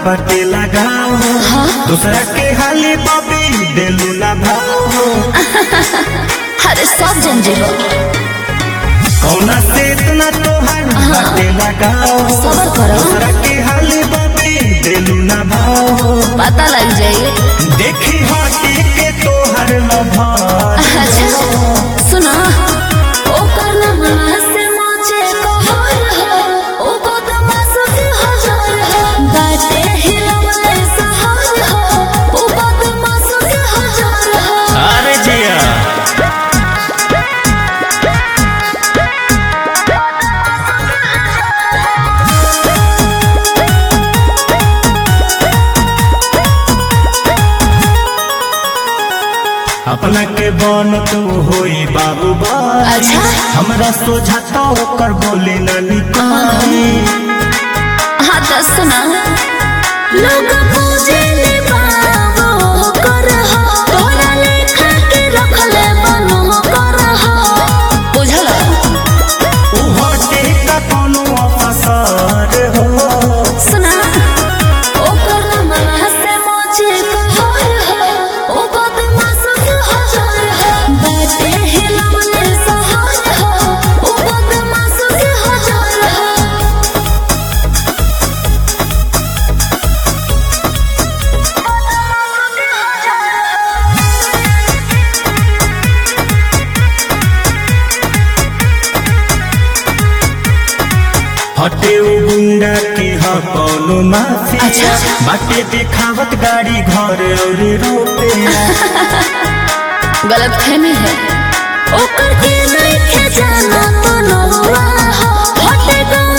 पटे लगाओ दूसरा के हाली बबी देलू ना भाओ। अरे सब जंजीर कौना से इतना तोहर पटे लगाओ सबर करो दूसरा के हाली बबी देलू ना भाओ। पता लग जाए देखी हाथी के तोहर लभा। अच्छा सुना ओ करना मना से माचे को हर हो ओ बदमाश के हजार हो बाटे हिलवले सहार हो ओ बदमाश के हजार हो। अरे जिया अपना के बन तू होई बाबू बाई। अच्छा हमरा सोझा तो ओकर बोले ना निकाली। हाँ तो सुना लोग पूजे ले बाबू कर हो तोरा लेखा के रख ले बनो कर हो बुझल। उ हटे का कोनो अफसर हो। सुना ओ करना मना से मोचे को हर हो ओ बदमाश के हजार हो बाटे हिलवले सहार हो ओ बदमाश के हजार हो। हटे उ गुंडा के ह कोनो माफिया। अच्छा। बाटे दिखावत गाड़ी घर और रुपया। गलत फहमी है ओकर के नहीं के जाना तो नौवा हो हटे गो